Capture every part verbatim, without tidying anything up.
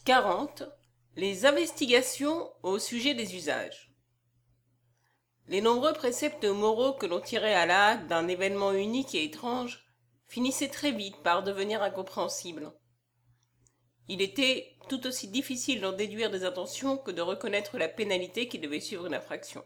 quarante. Les investigations au sujet des usages. Les nombreux préceptes moraux que l'on tirait à la hâte d'un événement unique et étrange finissaient très vite par devenir incompréhensibles. Il était tout aussi difficile d'en déduire des intentions que de reconnaître la pénalité qui devait suivre une infraction.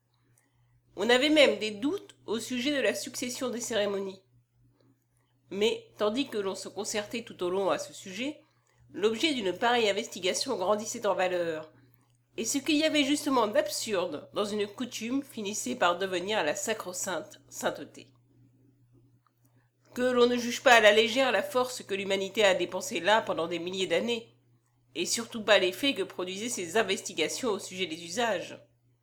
On avait même des doutes au sujet de la succession des cérémonies. Mais, tandis que l'on se concertait tout au long à ce sujet, l'objet d'une pareille investigation grandissait en valeur, et ce qu'il y avait justement d'absurde dans une coutume finissait par devenir la sacro-sainte sainteté. Que l'on ne juge pas à la légère la force que l'humanité a dépensée là pendant des milliers d'années, et surtout pas l'effet que produisaient ces investigations au sujet des usages.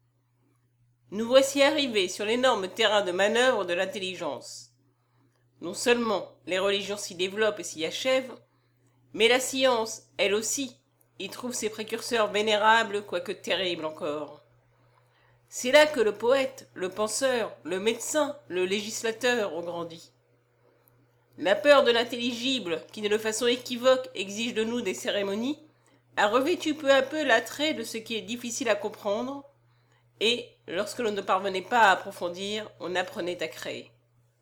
Nous voici arrivés sur l'énorme terrain de manœuvre de l'intelligence. Non seulement les religions s'y développent et s'y achèvent, mais la science, elle aussi, y trouve ses précurseurs vénérables, quoique terribles encore. C'est là que le poète, le penseur, le médecin, le législateur ont grandi. La peur de l'intelligible, qui de façon équivoque exige de nous des cérémonies, a revêtu peu à peu l'attrait de ce qui est difficile à comprendre, et, lorsque l'on ne parvenait pas à approfondir, on apprenait à créer.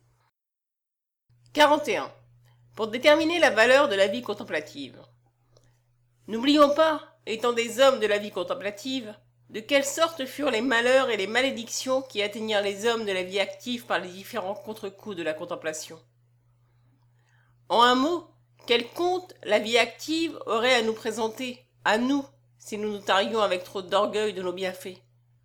quarante et un. Pour déterminer la valeur de la vie contemplative. N'oublions pas, étant des hommes de la vie contemplative, de quelle sorte furent les malheurs et les malédictions qui atteignirent les hommes de la vie active par les différents contre-coups de la contemplation. En un mot, quel compte la vie active aurait à nous présenter, à nous, si nous nous tarions avec trop d'orgueil de nos bienfaits?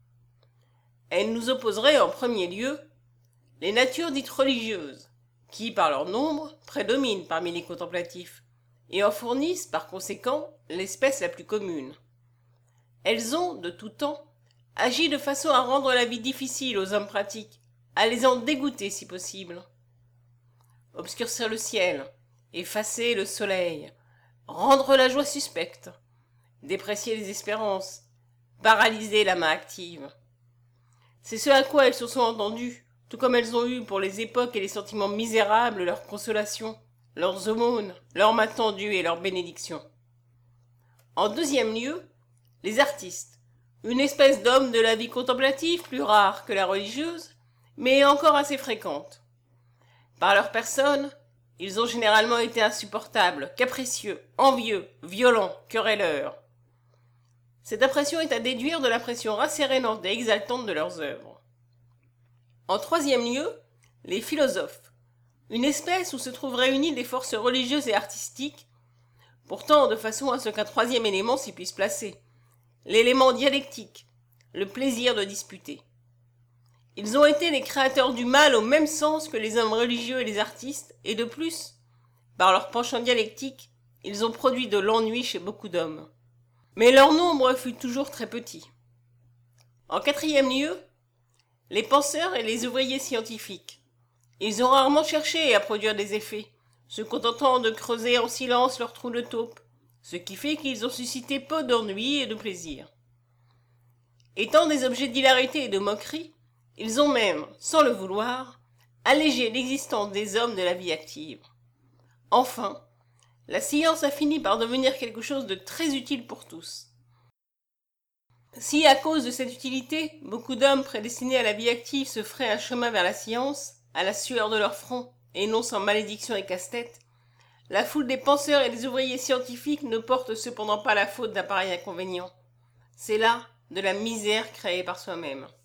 Elle nous opposerait en premier lieu les natures dites religieuses, qui, par leur nombre, prédominent parmi les contemplatifs, et en fournissent, par conséquent, l'espèce la plus commune. Elles ont, de tout temps, agi de façon à rendre la vie difficile aux hommes pratiques, à les en dégoûter si possible. Obscurcir le ciel, effacer le soleil, rendre la joie suspecte, déprécier les espérances, paralyser la main active. C'est ce à quoi elles se sont entendues, tout comme elles ont eu pour les époques et les sentiments misérables leurs consolations, leurs aumônes, leurs mains tendues et leurs bénédictions. En deuxième lieu, les artistes, une espèce d'hommes de la vie contemplative plus rare que la religieuse, mais encore assez fréquente. Par leur personne, ils ont généralement été insupportables, capricieux, envieux, violents, querelleurs. Cette impression est à déduire de l'impression rassérénante et exaltante de leurs œuvres. En troisième lieu, les philosophes, une espèce où se trouvent réunies des forces religieuses et artistiques, pourtant de façon à ce qu'un troisième élément s'y puisse placer, l'élément dialectique, le plaisir de disputer. Ils ont été les créateurs du mal au même sens que les hommes religieux et les artistes, et de plus, par leur penchant dialectique, ils ont produit de l'ennui chez beaucoup d'hommes. Mais leur nombre fut toujours très petit. En quatrième lieu, les penseurs et les ouvriers scientifiques. Ils ont rarement cherché à produire des effets, se contentant de creuser en silence leur trou de taupe, ce qui fait qu'ils ont suscité peu d'ennui et de plaisir. Étant des objets d'hilarité et de moquerie, ils ont même, sans le vouloir, allégé l'existence des hommes de la vie active. Enfin, la science a fini par devenir quelque chose de très utile pour tous. Si, à cause de cette utilité, beaucoup d'hommes prédestinés à la vie active se feraient un chemin vers la science, à la sueur de leur front, et non sans malédiction et casse-tête, la foule des penseurs et des ouvriers scientifiques ne porte cependant pas la faute d'un pareil inconvénient. C'est là de la misère créée par soi-même.